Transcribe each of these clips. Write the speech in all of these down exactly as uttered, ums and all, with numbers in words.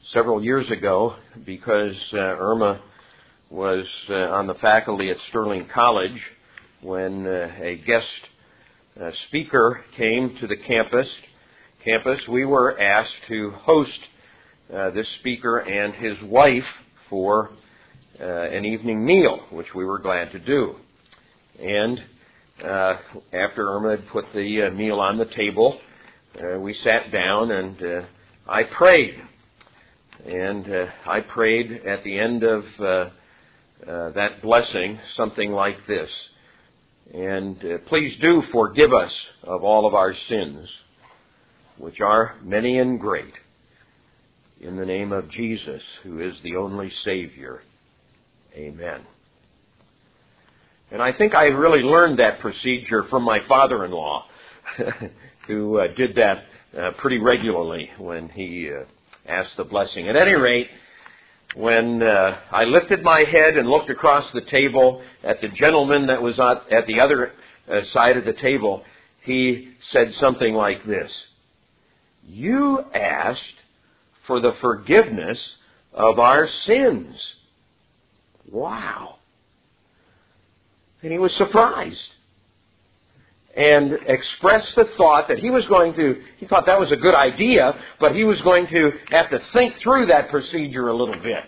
several years ago because uh, Irma was uh, on the faculty at Sterling College when uh, a guest uh, speaker came to the campus. Campus, we were asked to host uh, this speaker and his wife for uh, an evening meal, which we were glad to do. And uh, after Irma had put the uh, meal on the table, uh, we sat down and uh, I prayed. And uh, I prayed at the end of uh, uh, that blessing something like this. And uh, please do forgive us of all of our sins, which are many and great, in the name of Jesus, who is the only Savior. Amen. And I think I really learned that procedure from my father-in-law, who uh, did that uh, pretty regularly when he uh, asked the blessing. At any rate, when uh, I lifted my head and looked across the table at the gentleman that was at, at the other uh, side of the table, he said something like this: "You asked for the forgiveness of our sins." Wow. And he was surprised and expressed the thought that he was going to, he thought that was a good idea, but he was going to have to think through that procedure a little bit.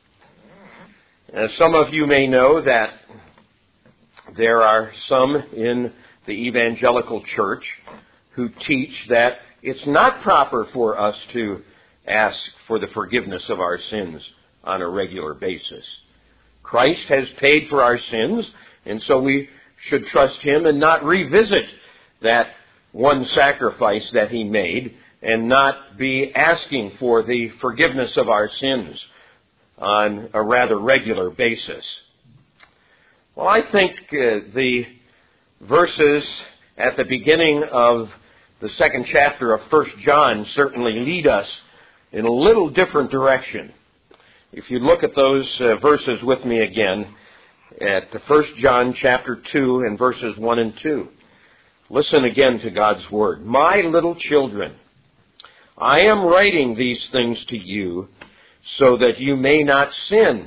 As some of you may know that there are some in the evangelical church who teach that it's not proper for us to ask for the forgiveness of our sins on a regular basis. Christ has paid for our sins, and so we should trust Him and not revisit that one sacrifice that He made and not be asking for the forgiveness of our sins on a rather regular basis. Well, I think uh, the verses at the beginning of the second chapter of First John certainly lead us in a little different direction. If you look at those uh, verses with me again, at First John chapter two and verses one and two. Listen again to God's Word. "My little children, I am writing these things to you so that you may not sin.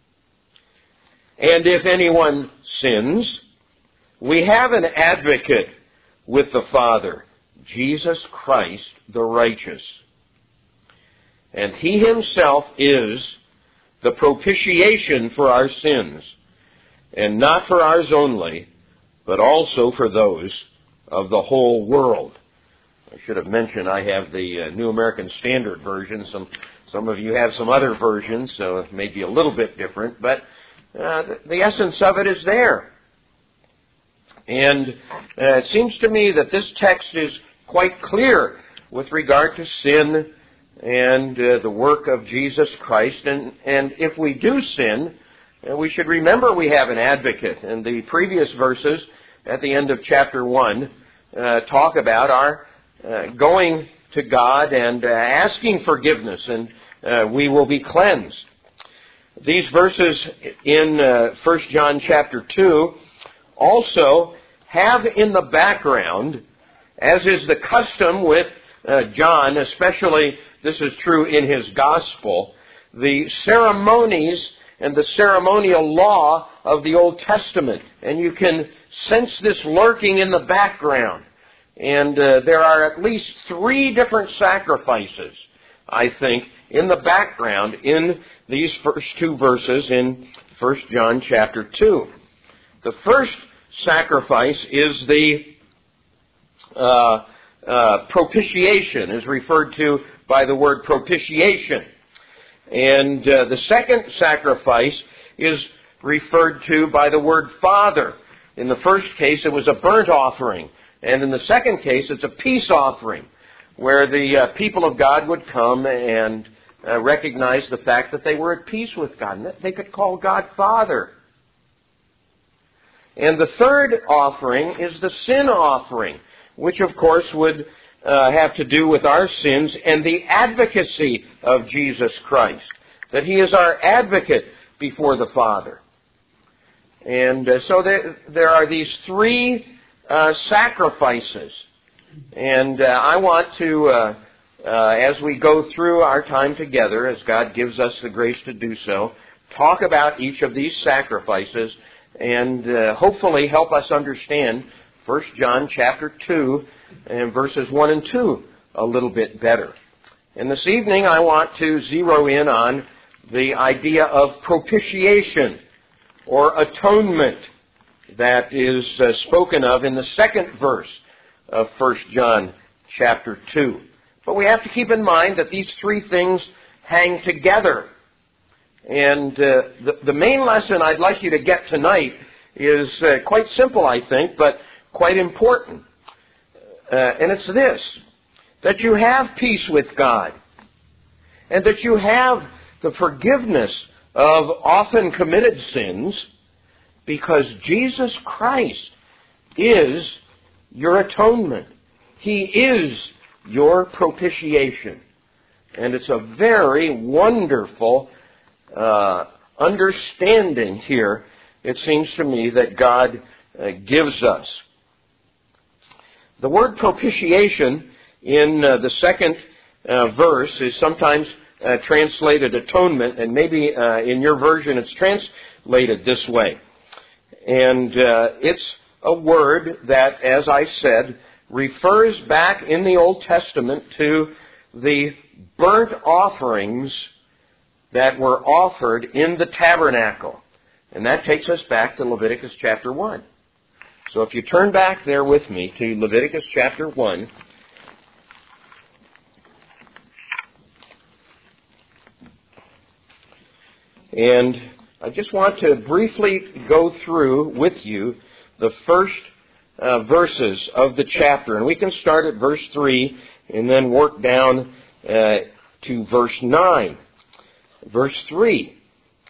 And if anyone sins, we have an advocate with the Father, Jesus Christ the righteous. And He Himself is the propitiation for our sins, and not for ours only, but also for those of the whole world." I should have mentioned I have the uh, New American Standard Version. Some some of you have some other versions, so it may be a little bit different, but uh, the, the essence of it is there. And uh, it seems to me that this text is quite clear with regard to sin and uh, the work of Jesus Christ. And, and if we do sin, uh, we should remember we have an advocate. And the previous verses at the end of chapter one uh, talk about our uh, going to God and uh, asking forgiveness, and uh, we will be cleansed. These verses in uh, First John chapter two also have in the background, as is the custom with uh, John, especially this is true in his gospel, the ceremonies and the ceremonial law of the Old Testament. And you can sense this lurking in the background. And uh, there are at least three different sacrifices, I think, in the background in these first two verses in First John chapter two. The first sacrifice is the uh, uh, propitiation, is referred to by the word propitiation. And uh, the second sacrifice is referred to by the word Father. In the first case, it was a burnt offering. And in the second case, it's a peace offering, where the uh, people of God would come and uh, recognize the fact that they were at peace with God, and that they could call God Father. And the third offering is the sin offering, which of course would uh, have to do with our sins and the advocacy of Jesus Christ, that He is our advocate before the Father. And uh, so there, there are these three uh, sacrifices. And uh, I want to uh, uh, as we go through our time together, as God gives us the grace to do so, talk about each of these sacrifices and uh, hopefully help us understand First John chapter two and verses one and two a little bit better. And this evening I want to zero in on the idea of propitiation or atonement that is uh, spoken of in the second verse of First John chapter two. But we have to keep in mind that these three things hang together. And uh, the, the main lesson I'd like you to get tonight is uh, quite simple, I think, but quite important. Uh, and it's this, that you have peace with God, and that you have the forgiveness of often committed sins, because Jesus Christ is your atonement. He is your propitiation. And it's a very wonderful uh, understanding here, it seems to me, that God uh, gives us. The word propitiation in uh, the second uh, verse is sometimes uh, translated atonement, and maybe uh, in your version it's translated this way. And uh, it's a word that, as I said, refers back in the Old Testament to the burnt offerings that were offered in the tabernacle. And that takes us back to Leviticus chapter one. So if you turn back there with me to Leviticus chapter one, and I just want to briefly go through with you the first uh, verses of the chapter. And we can start at verse three and then work down uh, to verse nine. Verse three.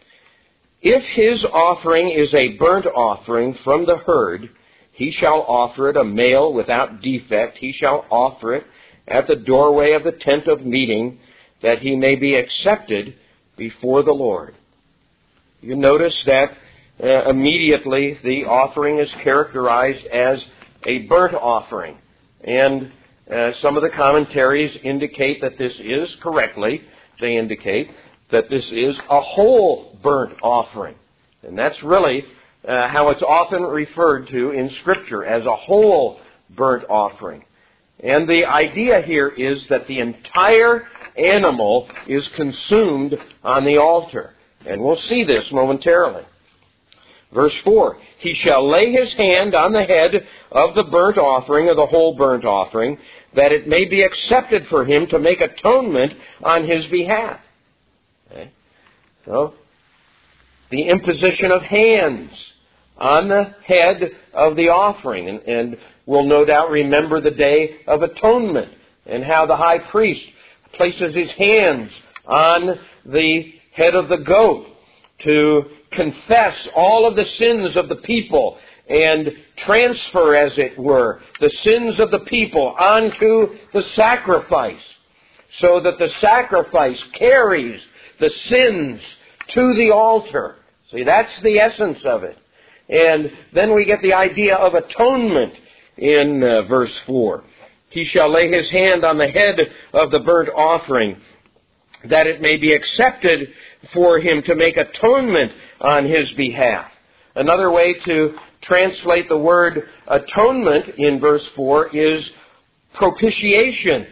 If his offering is a burnt offering from the herd, he shall offer it a male without defect. He shall offer it at the doorway of the tent of meeting, that he may be accepted before the Lord. You notice that uh, immediately the offering is characterized as a burnt offering. And uh, some of the commentaries indicate that this is correctly, they indicate that this is a whole burnt offering. And that's really uh, how it's often referred to in Scripture, as a whole burnt offering. And the idea here is that the entire animal is consumed on the altar. And we'll see this momentarily. Verse four, he shall lay his hand on the head of the burnt offering, or the whole burnt offering, that it may be accepted for him to make atonement on his behalf. Okay. So, the imposition of hands on the head of the offering. And, and we'll no doubt remember the Day of Atonement and how the high priest places his hands on the head of the goat to confess all of the sins of the people and transfer, as it were, the sins of the people onto the sacrifice, so that the sacrifice carries the sins to the altar. See, that's the essence of it. And then we get the idea of atonement in uh, verse four. He shall lay his hand on the head of the burnt offering, that it may be accepted for him to make atonement on his behalf. Another way to translate the word atonement in verse four is propitiation.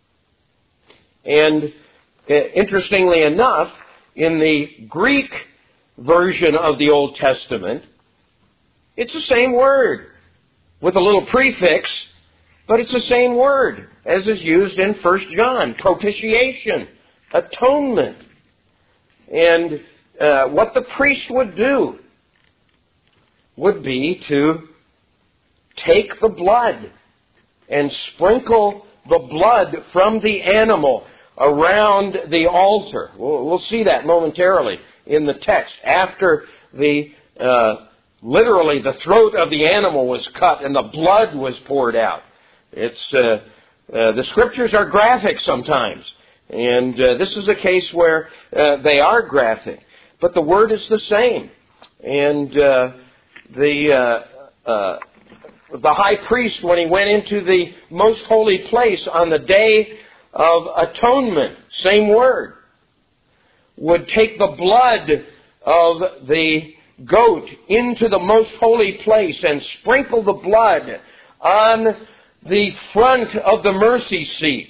And uh, interestingly enough, in the Greek version of the Old Testament, it's the same word with a little prefix, but it's the same word as is used in First John, propitiation, atonement. And uh, what the priest would do would be to take the blood and sprinkle the blood from the animal around the altar. We'll, we'll see that momentarily in the text. After the uh, literally the throat of the animal was cut and the blood was poured out. It's uh, uh, the Scriptures are graphic sometimes, and uh, this is a case where uh, they are graphic, but the word is the same. And uh, the uh, uh, the high priest, when he went into the most holy place on the day of atonement, same word, would take the blood of the goat into the most holy place and sprinkle the blood on the front of the mercy seat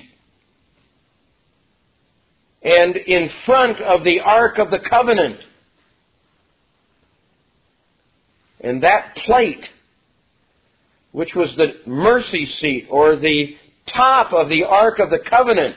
and in front of the Ark of the Covenant. And that plate, which was the mercy seat or the top of the Ark of the Covenant,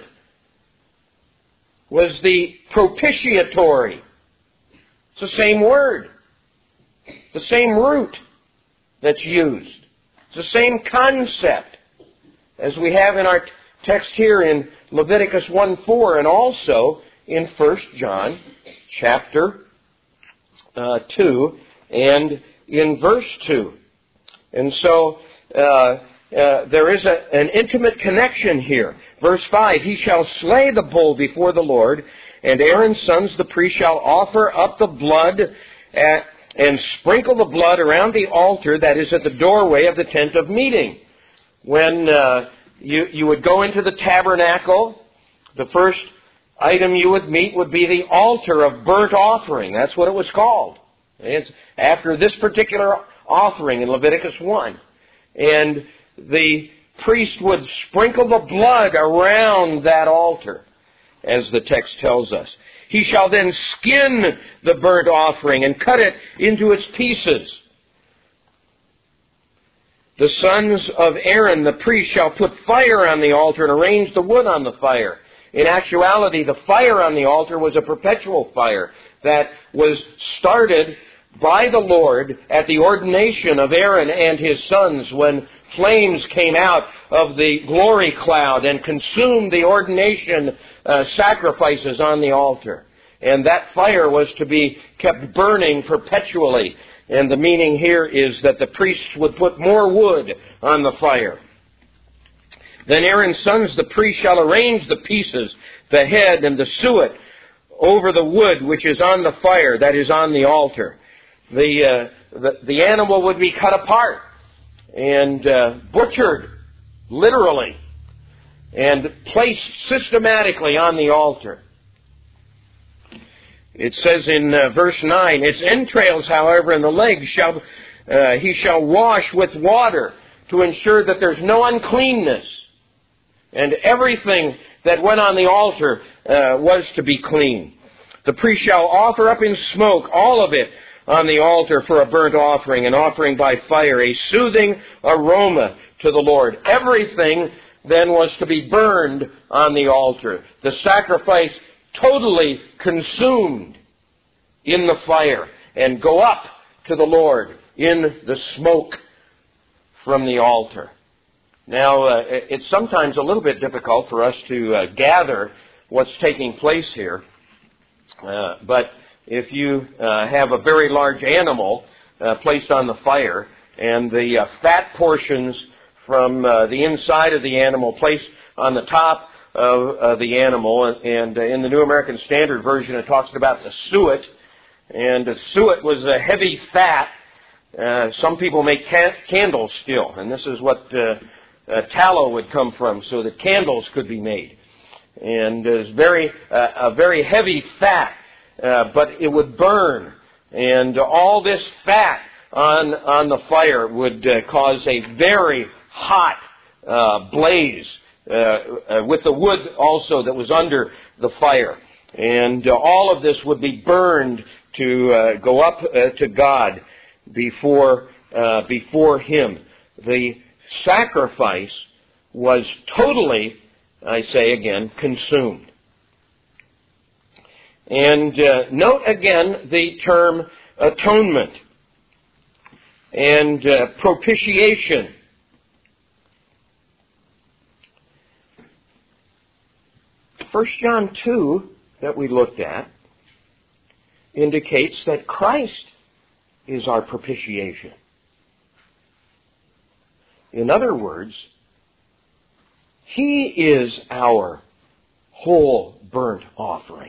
was the propitiatory. It's the same word, the same root that's used. It's the same concept as we have in our text here in Leviticus one four and also in First John chapter uh, two and in verse two. And so uh, uh, there is a, an intimate connection here. Verse five, he shall slay the bull before the Lord, and Aaron's sons, the priest, shall offer up the blood at, and sprinkle the blood around the altar that is at the doorway of the tent of meeting. When uh, you, you would go into the tabernacle, the first item you would meet would be the altar of burnt offering. That's what it was called. It's after this particular offering in Leviticus one. And the priest would sprinkle the blood around that altar, as the text tells us. He shall then skin the burnt offering and cut it into its pieces. The sons of Aaron, the priest, shall put fire on the altar and arrange the wood on the fire. In actuality, the fire on the altar was a perpetual fire that was started by the Lord at the ordination of Aaron and his sons when flames came out of the glory cloud and consumed the ordination uh, sacrifices on the altar. And that fire was to be kept burning perpetually. And the meaning here is that the priests would put more wood on the fire. Then Aaron's sons, the priest, shall arrange the pieces, the head and the suet, over the wood which is on the fire, that is on the altar. The, uh, the, the animal would be cut apart and uh, butchered, literally, and placed systematically on the altar. It says in uh, verse nine, its entrails, however, and the legs shall uh, he shall wash with water to ensure that there's no uncleanness. And everything that went on the altar uh, was to be clean. The priest shall offer up in smoke all of it on the altar for a burnt offering, an offering by fire, a soothing aroma to the Lord. Everything then was to be burned on the altar. The sacrifice totally consumed in the fire and go up to the Lord in the smoke from the altar. Now, uh, it's sometimes a little bit difficult for us to uh, gather what's taking place here, uh, but if you uh, have a very large animal uh, placed on the fire and the uh, fat portions from uh, the inside of the animal placed on the top of uh, the animal, and uh, in the New American Standard Version it talks about the suet, and the suet was a heavy fat. Uh, some people make can- candles still, and this is what uh, uh, tallow would come from, so that candles could be made. And it's very uh, a very heavy fat. Uh, but it would burn, and all this fat on on the fire would uh, cause a very hot uh, blaze uh, uh, with the wood also that was under the fire, and uh, all of this would be burned to uh, go up uh, to God before uh, before Him. The sacrifice was totally, I say again, consumed. And uh, note again the term atonement and uh, propitiation. First John two that we looked at indicates that Christ is our propitiation. In other words, He is our whole burnt offering.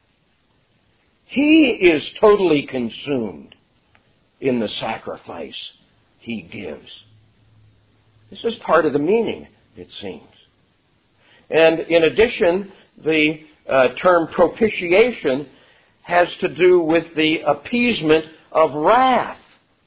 He is totally consumed in the sacrifice He gives. This is part of the meaning, it seems. And in addition, the uh, term propitiation has to do with the appeasement of wrath.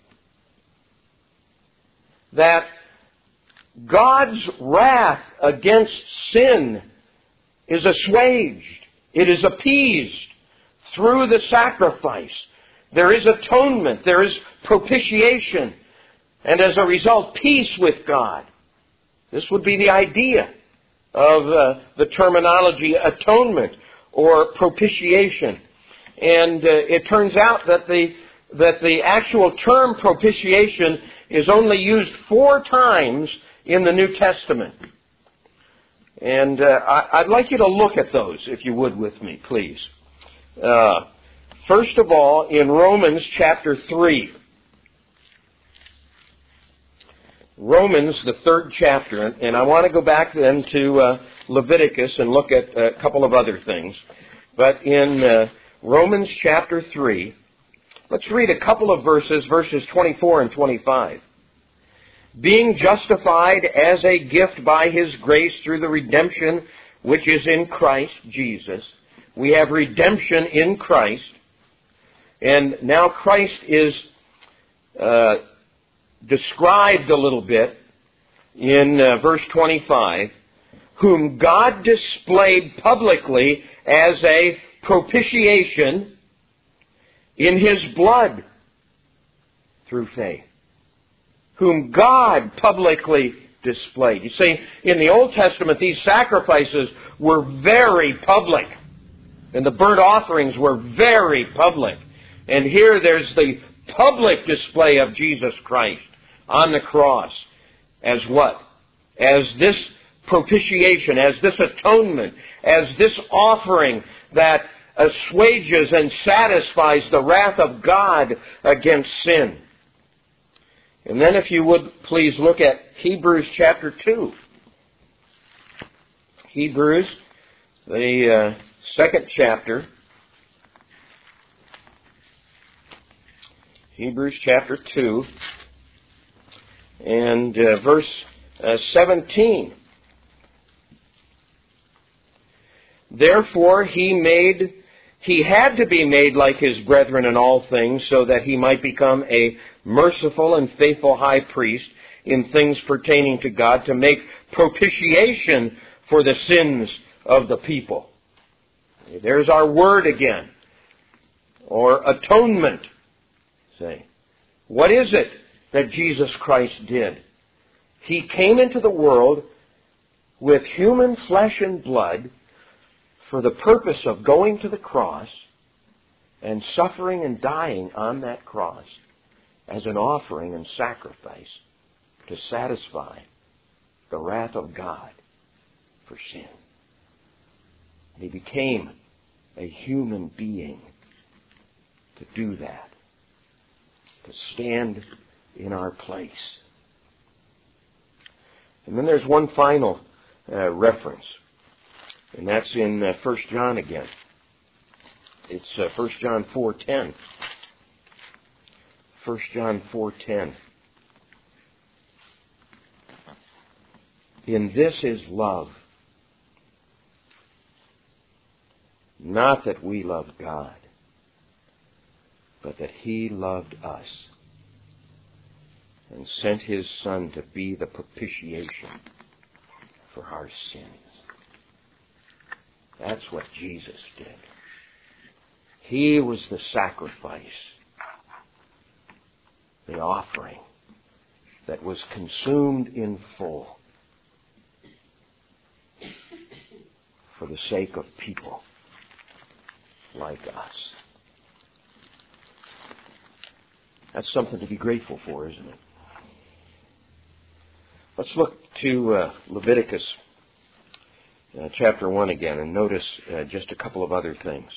That God's wrath against sin is assuaged. It is appeased through the sacrifice. There is atonement. There is propitiation. And as a result, peace with God. This would be the idea of uh, the terminology atonement or propitiation. And uh, it turns out that the that the actual term propitiation is only used four times in the New Testament. And uh, I, I'd like you to look at those, if you would, with me, please. Uh, first of all, in Romans chapter three. Romans, the third chapter, and I want to go back then to uh, Leviticus and look at a couple of other things. But in uh, Romans chapter three, let's read a couple of verses, verses twenty-four and twenty-five. Being justified as a gift by His grace through the redemption which is in Christ Jesus. We have redemption in Christ. And now Christ is uh, described a little bit in uh, verse twenty-five, whom God displayed publicly as a propitiation in His blood through faith. Whom God publicly displayed. You see, in the Old Testament, these sacrifices were very public. And the burnt offerings were very public. And here there's the public display of Jesus Christ on the cross. As what? As this propitiation, as this atonement, as this offering that assuages and satisfies the wrath of God against sin. And then if you would please look at Hebrews chapter two. Hebrews, the uh, second chapter. Hebrews chapter two and uh, verse uh, seventeen. Therefore he made, he had to be made like his brethren in all things, so that he might become a merciful and faithful high priest in things pertaining to God, to make propitiation for the sins of the people. There's our word again. Or atonement. Say, what is it that Jesus Christ did? He came into the world with human flesh and blood for the purpose of going to the cross and suffering and dying on that cross as an offering and sacrifice to satisfy the wrath of God for sin. And He became a human being to do that, to stand in our place. And then there's one final uh, reference, and that's in uh, First John again. It's uh, First John four ten. First John four ten. In this is love, not that we love God, but that He loved us and sent His Son to be the propitiation for our sins. That's what Jesus did. He was the sacrifice, the offering that was consumed in full for the sake of people like us. That's something to be grateful for, isn't it? Let's look to uh, Leviticus uh, chapter one again and notice uh, just a couple of other things.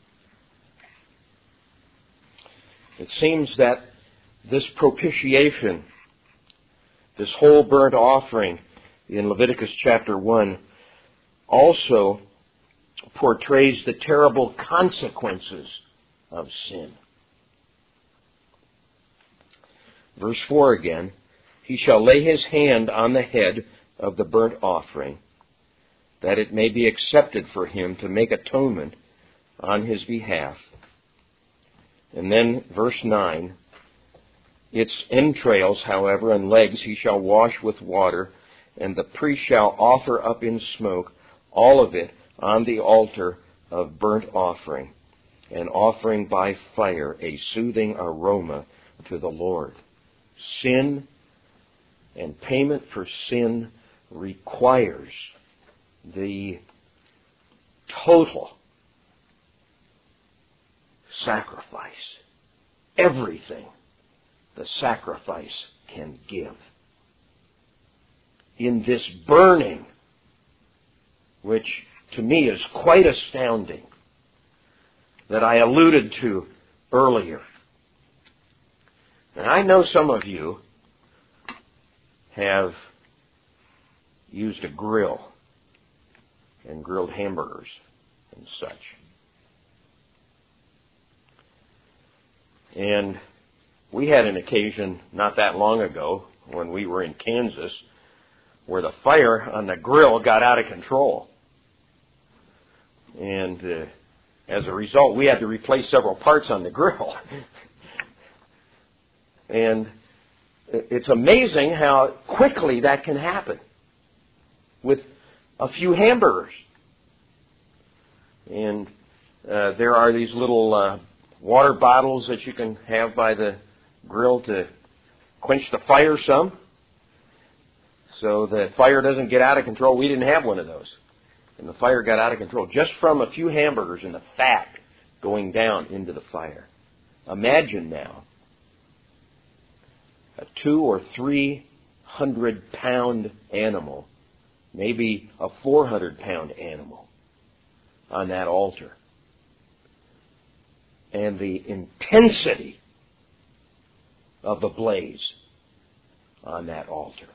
It seems that this propitiation, this whole burnt offering in Leviticus chapter one, also portrays the terrible consequences of sin. Verse four again, he shall lay his hand on the head of the burnt offering that it may be accepted for him to make atonement on his behalf. And then verse nine, its entrails, however, and legs he shall wash with water, and the priest shall offer up in smoke all of it on the altar of burnt offering, and offering by fire a soothing aroma to the Lord. Sin and payment for sin requires the total sacrifice. Everything the sacrifice can give. In this burning, which to me is quite astounding, that I alluded to earlier. And I know some of you have used a grill and grilled hamburgers and such. And we had an occasion not that long ago when we were in Kansas where the fire on the grill got out of control. And uh, as a result, we had to replace several parts on the grill. And it's amazing how quickly that can happen with a few hamburgers. And uh, there are these little uh, water bottles that you can have by the grill to quench the fire some, so the fire doesn't get out of control. We didn't have one of those. And the fire got out of control just from a few hamburgers and the fat going down into the fire. Imagine now a two or three hundred pound animal, maybe a four hundred pound animal on that altar. And the intensity of the blaze on that altar.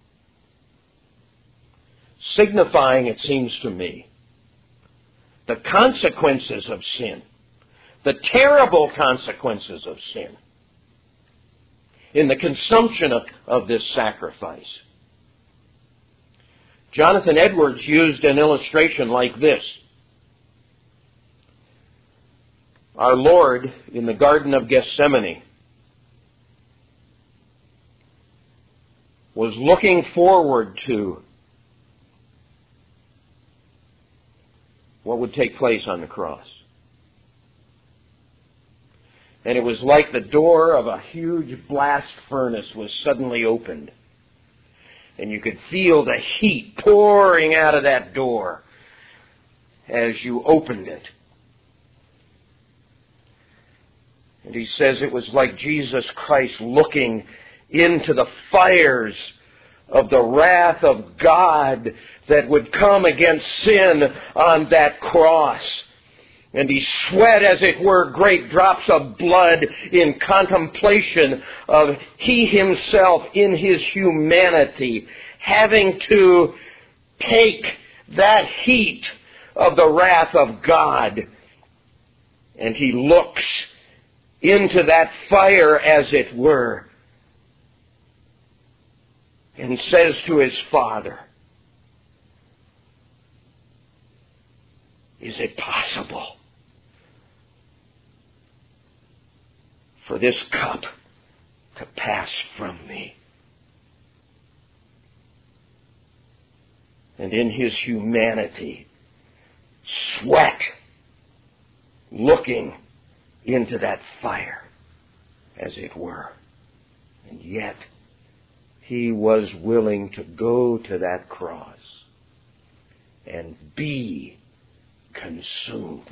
Signifying, it seems to me, the consequences of sin, the terrible consequences of sin in the consumption of, of this sacrifice. Jonathan Edwards used an illustration like this. Our Lord in the Garden of Gethsemane was looking forward to what would take place on the cross. And it was like the door of a huge blast furnace was suddenly opened. And you could feel the heat pouring out of that door as you opened it. And he says it was like Jesus Christ looking into the fires of the wrath of God that would come against sin on that cross. And he sweat, as it were, great drops of blood in contemplation of he himself in his humanity having to take that heat of the wrath of God. And he looks into that fire, as it were, and says to his Father, is it possible for this cup to pass from me? And in his humanity, sweat, looking into that fire, as it were. And yet, he was willing to go to that cross and be consumed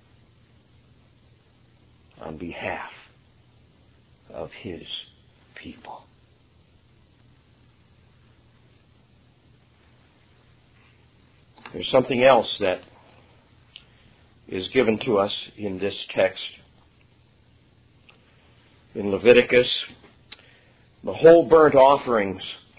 on behalf of his people. There's something else that is given to us in this text. In Leviticus, the whole burnt offerings,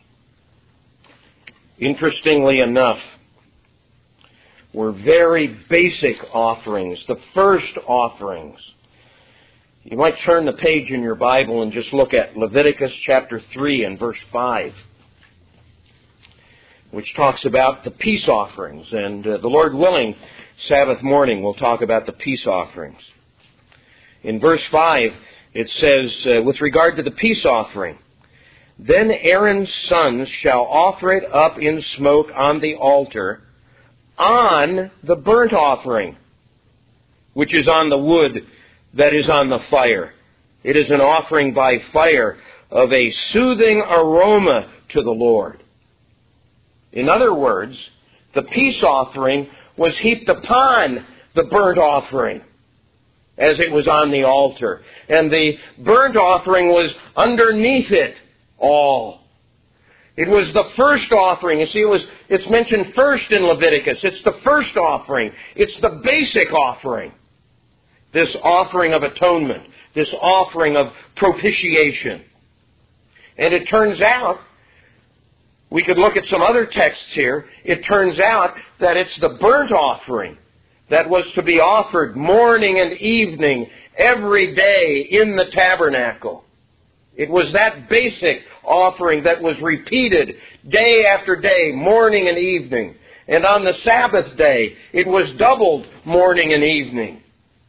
interestingly enough, were very basic offerings, the first offerings. You might turn the page in your Bible and just look at Leviticus chapter three and verse five. which talks about the peace offerings. And uh, the Lord willing, Sabbath morning, we'll talk about the peace offerings. In verse five, it says, uh, with regard to the peace offering, then Aaron's sons shall offer it up in smoke on the altar on the burnt offering, which is on the wood that is on the fire. It is an offering by fire of a soothing aroma to the Lord. In other words, the peace offering was heaped upon the burnt offering as it was on the altar. And the burnt offering was underneath it all. It was the first offering. You see, it was, it's mentioned first in Leviticus. It's the first offering. It's the basic offering. This offering of atonement. This offering of propitiation. And it turns out, we could look at some other texts here, it turns out that it's the burnt offering that was to be offered morning and evening, every day in the tabernacle. It was that basic offering that was repeated day after day, morning and evening. And on the Sabbath day, it was doubled morning and evening.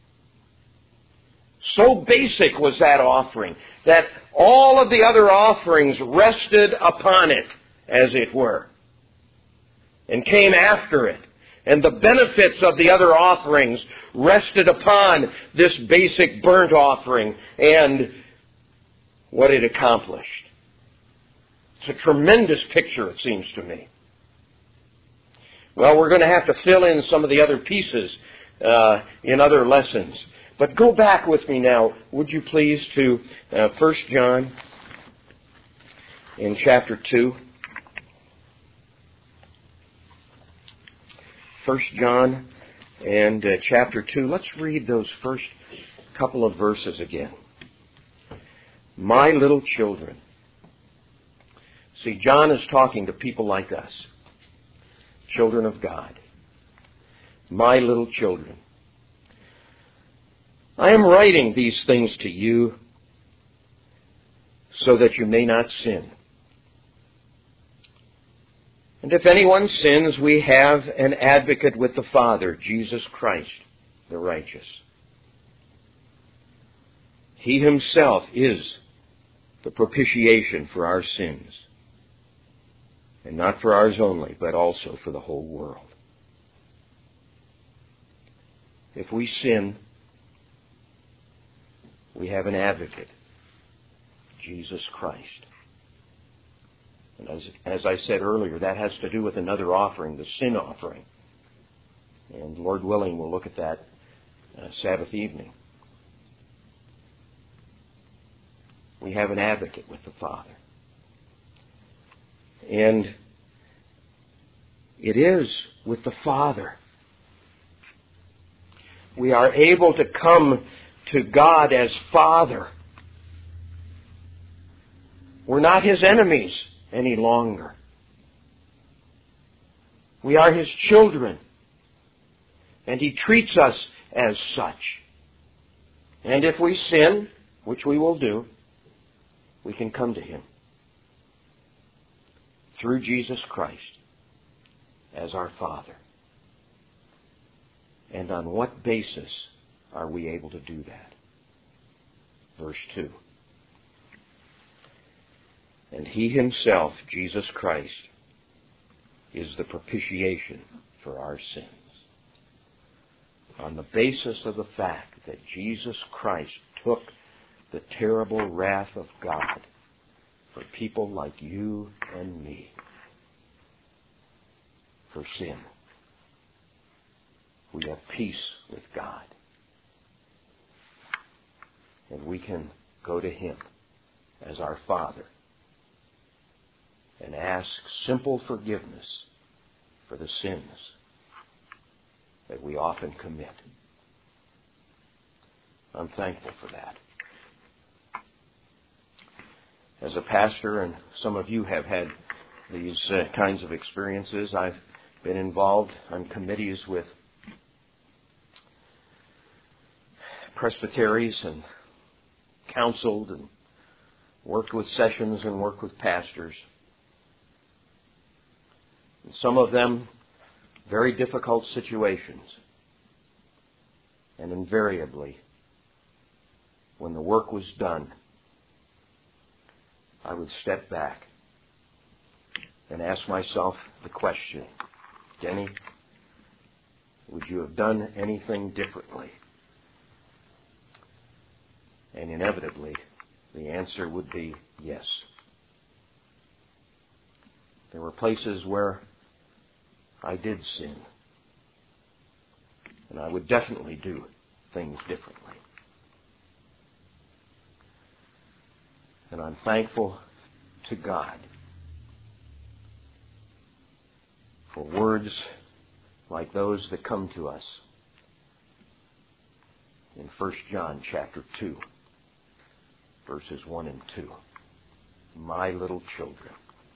So basic was that offering that all of the other offerings rested upon it, as it were, and came after it. And the benefits of the other offerings rested upon this basic burnt offering and what it accomplished. It's a tremendous picture, it seems to me. Well, we're going to have to fill in some of the other pieces uh, in other lessons. But go back with me now, would you please, to uh, First John in chapter two. First John and uh, chapter two. Let's read those first couple of verses again. My little children. See, John is talking to people like us, children of God. My little children. I am writing these things to you so that you may not sin. And if anyone sins, we have an advocate with the Father, Jesus Christ, the righteous. He himself is the propitiation for our sins. And not for ours only, but also for the whole world. If we sin, we have an advocate, Jesus Christ. And as, as I said earlier, that has to do with another offering, the sin offering. And Lord willing, we'll look at that uh, Sabbath evening. We have an advocate with the Father. And it is with the Father. We are able to come to God as Father. We're not His enemies any longer. We are His children. And He treats us as such. And if we sin, which we will do, we can come to Him through Jesus Christ as our Father. And on what basis are we able to do that? Verse two. And He Himself, Jesus Christ, is the propitiation for our sins. On the basis of the fact that Jesus Christ took the terrible wrath of God for people like you and me, for sin, we have peace with God. And we can go to Him as our Father and ask simple forgiveness for the sins that we often commit. I'm thankful for that. As a pastor, and some of you have had these uh, kinds of experiences, I've been involved on committees with presbyteries and counseled and worked with sessions and worked with pastors. And some of them very difficult situations. And invariably, when the work was done, I would step back and ask myself the question, Denny, would you have done anything differently? And inevitably, the answer would be yes. There were places where I did sin. And I would definitely do things differently. And I'm thankful to God for words like those that come to us in First John chapter two, verses one and two. My little children,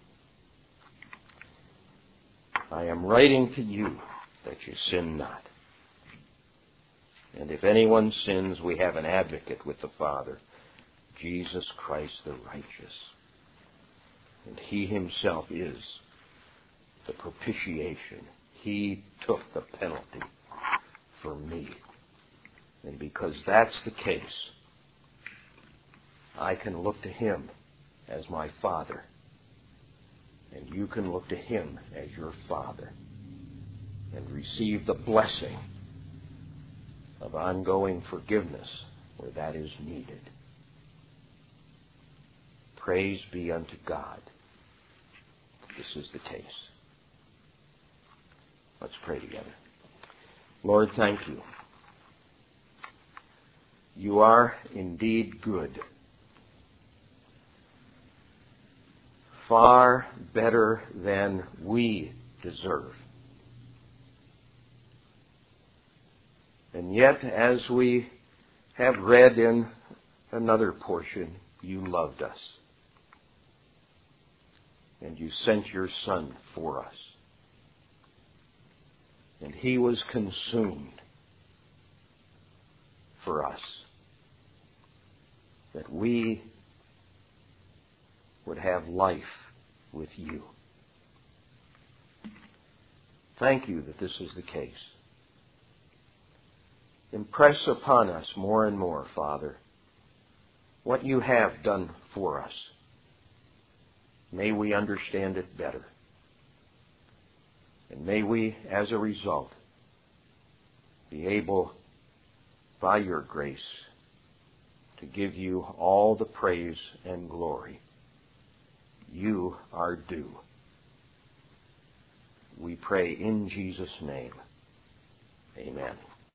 I am writing to you that you sin not. And if anyone sins, we have an advocate with the Father, Jesus Christ the righteous. And He Himself is the propitiation. He took the penalty for me. And because that's the case, I can look to Him as my Father. And you can look to Him as your Father and receive the blessing of ongoing forgiveness where that is needed. Praise be unto God. This is the case. Let's pray together. Lord, thank you. You are indeed good. Far better than we deserve. And yet, as we have read in another portion, you loved us. And you sent your Son for us. And He was consumed for us, that we would have life with you. Thank you that this is the case. Impress upon us more and more, Father, what you have done for us. May we understand it better. And may we, as a result, be able, by your grace, to give you all the praise and glory you are due. We pray in Jesus' name. Amen.